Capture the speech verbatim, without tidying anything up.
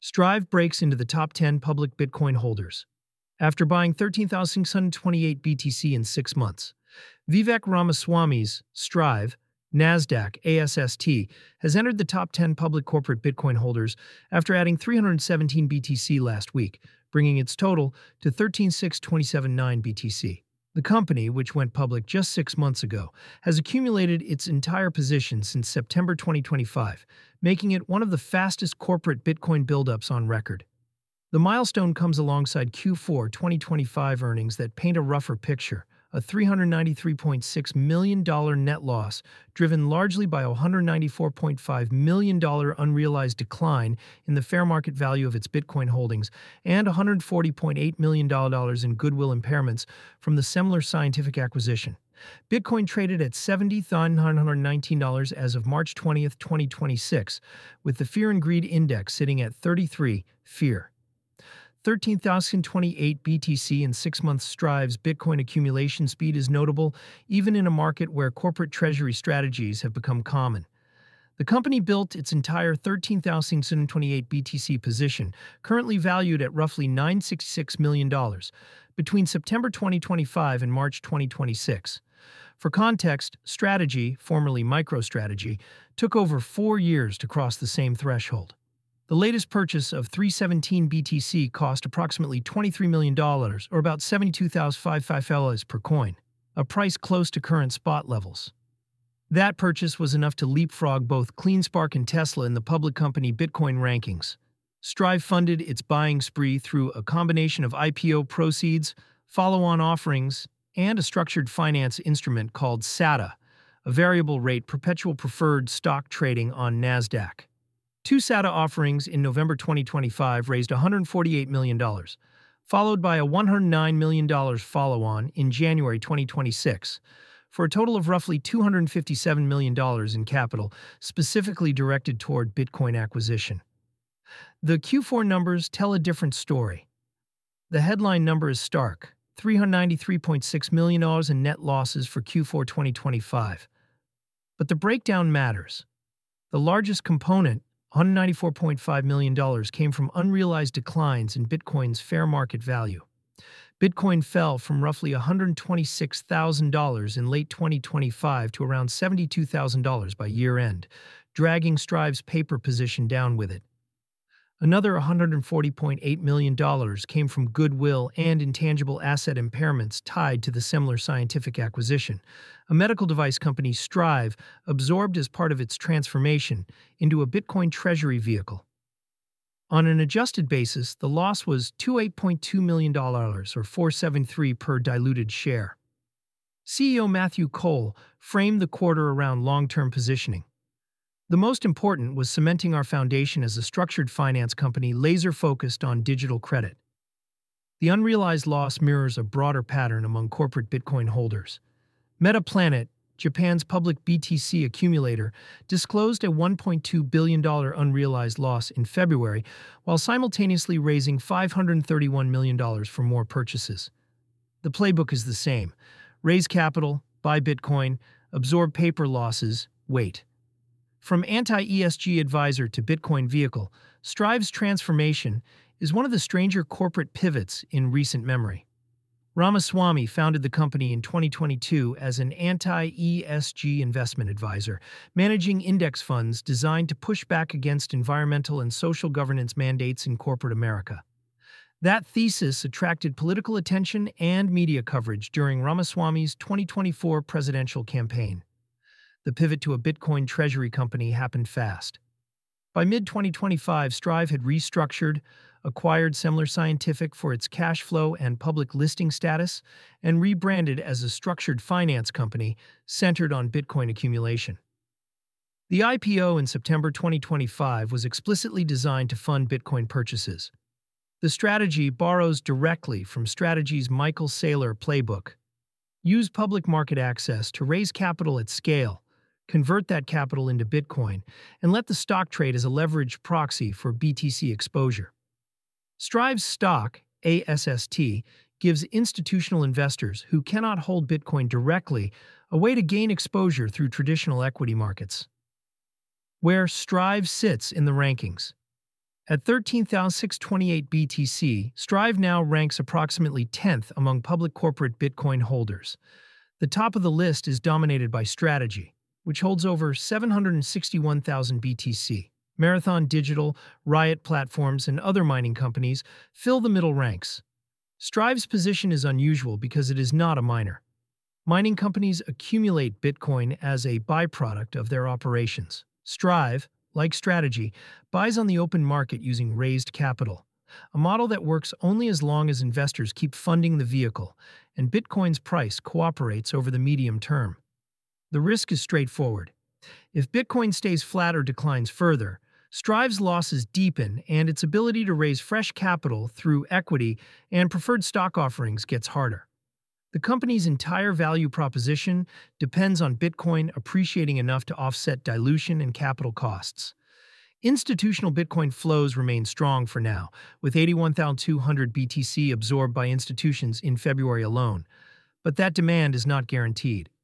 Strive breaks into the top ten public Bitcoin holders. After buying thirteen thousand six hundred twenty-eight B T C in six months, Vivek Ramaswamy's Strive, NASDAQ, A S S T, has entered the top ten public corporate Bitcoin holders after adding three hundred seventeen B T C last week, bringing its total to thirteen thousand six hundred twenty-seven point nine B T C. The company, which went public just six months ago, has accumulated its entire position since September twenty twenty-five, making it one of the fastest corporate Bitcoin buildups on record. The milestone comes alongside Q four twenty twenty-five earnings that paint a rougher picture, a three hundred ninety-three point six million dollars net loss driven largely by a one hundred ninety-four point five million dollars unrealized decline in the fair market value of its Bitcoin holdings and one hundred forty point eight million dollars in goodwill impairments from the Semler Scientific acquisition. Bitcoin traded at seventy thousand nine hundred nineteen dollars as of March twentieth, twenty twenty-six, with the Fear and Greed Index sitting at thirty-three, fear. thirteen thousand twenty-eight B T C in six months. Strive's Bitcoin accumulation speed is notable, even in a market where corporate treasury strategies have become common. The company built its entire thirteen thousand six hundred twenty-eight B T C position, currently valued at roughly nine hundred sixty-six million dollars, between September twenty twenty-five and March twenty twenty-six. For context, Strategy, formerly MicroStrategy, took over four years to cross the same threshold. The latest purchase of three hundred seventeen B T C cost approximately twenty-three million dollars, or about seventy-two thousand five hundred fifty-five dollars per coin, a price close to current spot levels. That purchase was enough to leapfrog both CleanSpark and Tesla in the public company Bitcoin rankings. Strive funded its buying spree through a combination of I P O proceeds, follow-on offerings, and a structured finance instrument called S A T A, a variable-rate perpetual preferred stock trading on NASDAQ. Two S A T A offerings in November twenty twenty-five raised one hundred forty-eight million dollars, followed by a one hundred nine million dollars follow-on in January twenty twenty-six, for a total of roughly two hundred fifty-seven million dollars in capital specifically directed toward Bitcoin acquisition. The Q four numbers tell a different story. The headline number is stark: three hundred ninety-three point six million dollars in net losses for Q four twenty twenty-five. But the breakdown matters. The largest component, one hundred ninety-four point five million dollars, came from unrealized declines in Bitcoin's fair market value. Bitcoin fell from roughly one hundred twenty-six thousand dollars in late twenty twenty-five to around seventy-two thousand dollars by year-end, dragging Strive's paper position down with it. Another one hundred forty point eight million dollars came from goodwill and intangible asset impairments tied to the Semler Scientific acquisition, a medical device company Strive absorbed as part of its transformation into a Bitcoin treasury vehicle. On an adjusted basis, the loss was twenty-eight point two million dollars, or four dollars and seventy-three cents per diluted share. C E O Matthew Cole framed the quarter around long-term positioning. The most important was cementing our foundation as a structured finance company laser-focused on digital credit. The unrealized loss mirrors a broader pattern among corporate Bitcoin holders. Metaplanet, Japan's public B T C accumulator, disclosed a one point two billion dollars unrealized loss in February, while simultaneously raising five hundred thirty-one million dollars for more purchases. The playbook is the same: raise capital, buy Bitcoin, absorb paper losses, wait. From anti-E S G advisor to Bitcoin vehicle, Strive's transformation is one of the stranger corporate pivots in recent memory. Ramaswamy founded the company in twenty twenty-two as an anti-E S G investment advisor, managing index funds designed to push back against environmental and social governance mandates in corporate America. That thesis attracted political attention and media coverage during Ramaswamy's twenty twenty-four presidential campaign. The pivot to a Bitcoin treasury company happened fast. By mid twenty twenty-five, Strive had restructured, acquired Semler Scientific for its cash flow and public listing status, and rebranded as a structured finance company centered on Bitcoin accumulation. The I P O in September twenty twenty-five was explicitly designed to fund Bitcoin purchases. The strategy borrows directly from Strategy's Michael Saylor playbook. Use public market access to raise capital at scale, convert that capital into Bitcoin, and let the stock trade as a leveraged proxy for B T C exposure. Strive's stock, A S S T, gives institutional investors who cannot hold Bitcoin directly a way to gain exposure through traditional equity markets. Where Strive sits in the rankings. At thirteen thousand six hundred twenty-eight B T C, Strive now ranks approximately tenth among public corporate Bitcoin holders. The top of the list is dominated by Strategy, which holds over seven hundred sixty-one thousand B T C. Marathon Digital, Riot Platforms, and other mining companies fill the middle ranks. Strive's position is unusual because it is not a miner. Mining companies accumulate Bitcoin as a byproduct of their operations. Strive, like Strategy, buys on the open market using raised capital, a model that works only as long as investors keep funding the vehicle and Bitcoin's price cooperates over the medium term. The risk is straightforward. If Bitcoin stays flat or declines further, Strive's losses deepen and its ability to raise fresh capital through equity and preferred stock offerings gets harder. The company's entire value proposition depends on Bitcoin appreciating enough to offset dilution and capital costs. Institutional Bitcoin flows remain strong for now, with eighty-one thousand two hundred B T C absorbed by institutions in February alone. But that demand is not guaranteed.